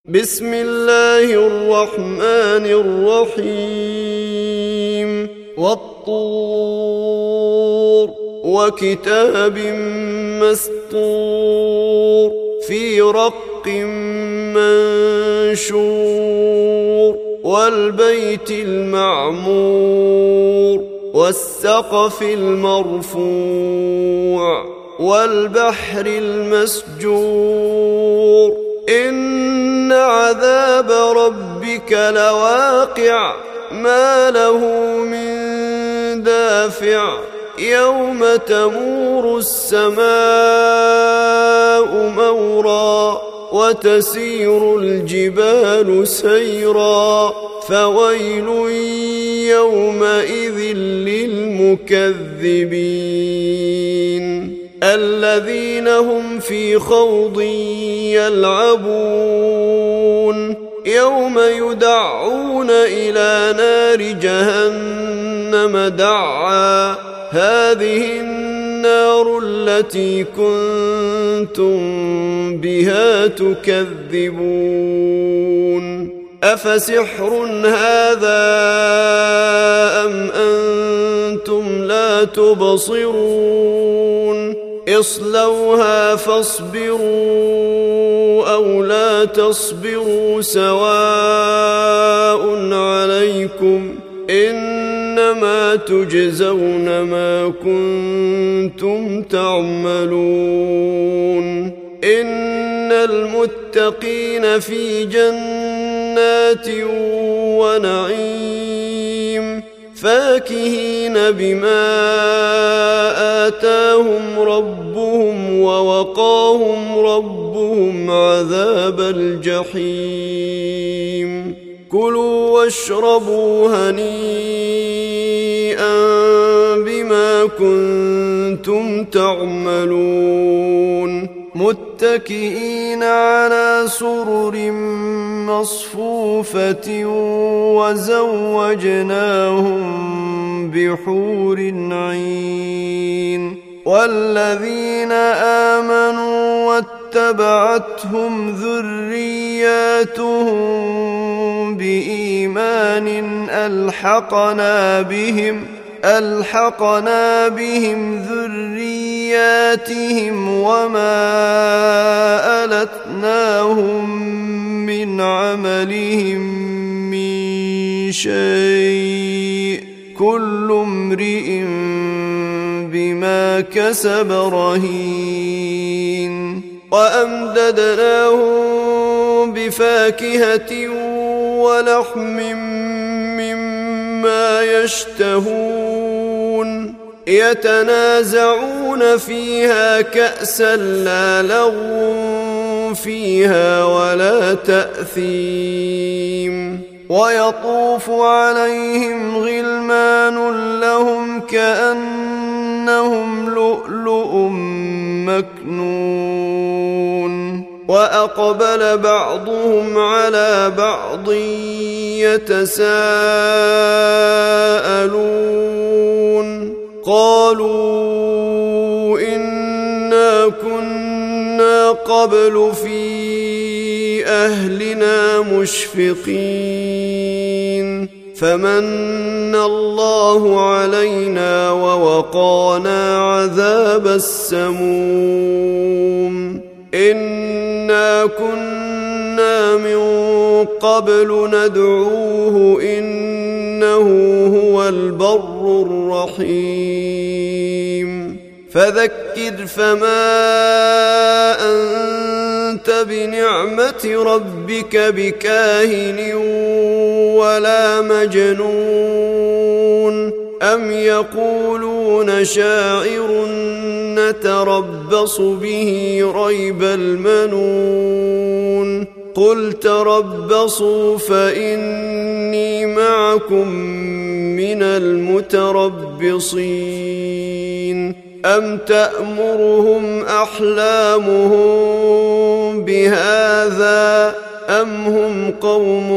بسم الله الرحمن الرحيم والطور وكتاب مسطور في رق منشور والبيت المعمور والسقف المرفوع والبحر المسجور إن عذاب ربك لواقع ما له من دافع يوم تمور السماء مورا وتسير الجبال سيرا فويل يومئذ للمكذبين الذين هم في خوض يلعبون يوم يدعون إلى نار جهنم دعا هذه النار التي كنتم بها تكذبون أفسحر هذا أم أنتم لا تبصرون اصلوها فاصبروا أو لا تصبروا سواء عليكم إنما تجزون ما كنتم تعملون إن المتقين في جنات ونعيم فاكهين بما آتاهم ربهم ووقاهم ربهم عذاب الجحيم كلوا واشربوا هنيئا بما كنتم تعملون متكئين على سرر مصفوفة وزوجناهم بحور عين والذين آمنوا واتبعتهم ذرياتهم بإيمان ألحقنا بهم ذرياتهم وما ألتناهم من عملهم من شيء كل امرئ بما كسب رهين وأمددناهم بفاكهة ولحم مما يشتهون يتنازعون فيها كأسا لا لغو فيها ولا تأثيم ويطوف عليهم غلمان لهم كأنهم لؤلؤ مكنون وأقبل بعضهم على بعض يتساءلون قالوا إنا كنا قبل في أهلنا مشفقين فمن الله علينا ووقانا عذاب السموم إنا كنا من قبل ندعوه إنه هو البر الرحيم فذكر فما أنت بنعمة ربك بكاهن ولا مجنون أم يقولون شاعر نتربص به ريب المنون قل تربصوا فإني معكم من المتربصين أم تأمرهم أحلامهم بهذا أم هم قوم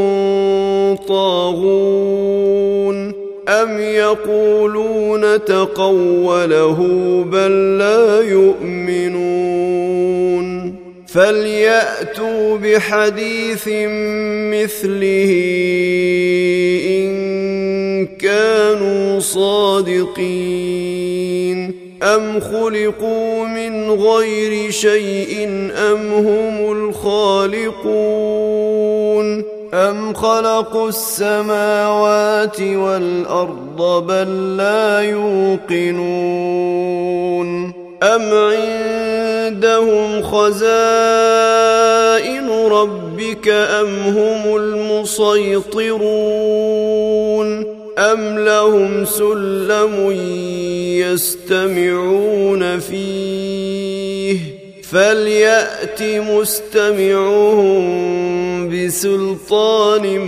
طاغون أم يقولون تقوله بل لا يؤمنون فليأتوا بحديث مثله إن كانوا صادقين أم خلقوا من غير شيء أم هم الخالقون أم خلقوا السماوات والأرض بل لا يوقنون أم عندهم خزائن ربك أم هم المسيطرون أم لهم سلم يستمعون فيه فليأت مستمعهم بسلطان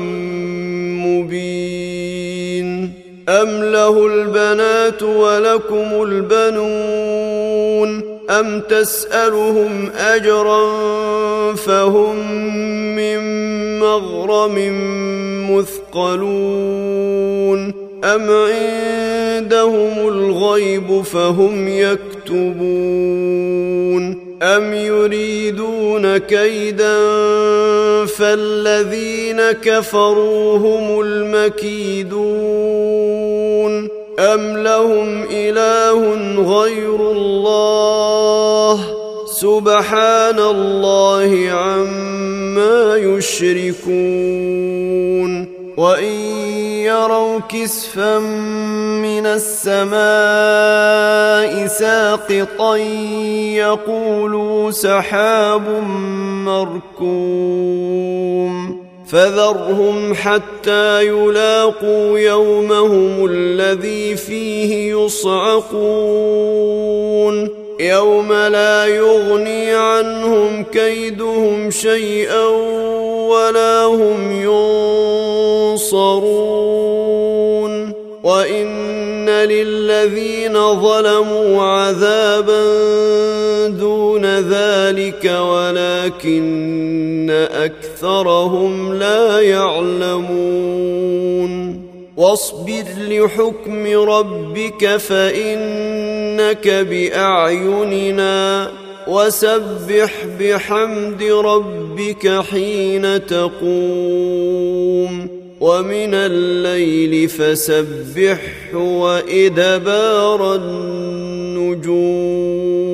مبين أم له البنات ولكم البنون أم تسألهم أجرا فهم من مغرم مثقلون أم عندهم الغيب فهم يكتبون أم يريدون كيدا فالذين كفروا هم المكيدون أم لهم إله غير الله سبحان الله عما يشركون وإن يروا كسفا من السماء ساقطا يقولوا سحاب مركوم فذرهم حتى يلاقوا يومهم الذي فيه يصعقون يوم لا يغني عنهم كيدهم شيئا ولا هم ينصرون وإن للذين ظلموا عذابا دون ذلك ولكن أكثرهم لا يعلمون واصبر لحكم ربك فإنك بأعيننا وسبح بحمد ربك حين تقوم ومن الليل فسبحه وإدبار النجوم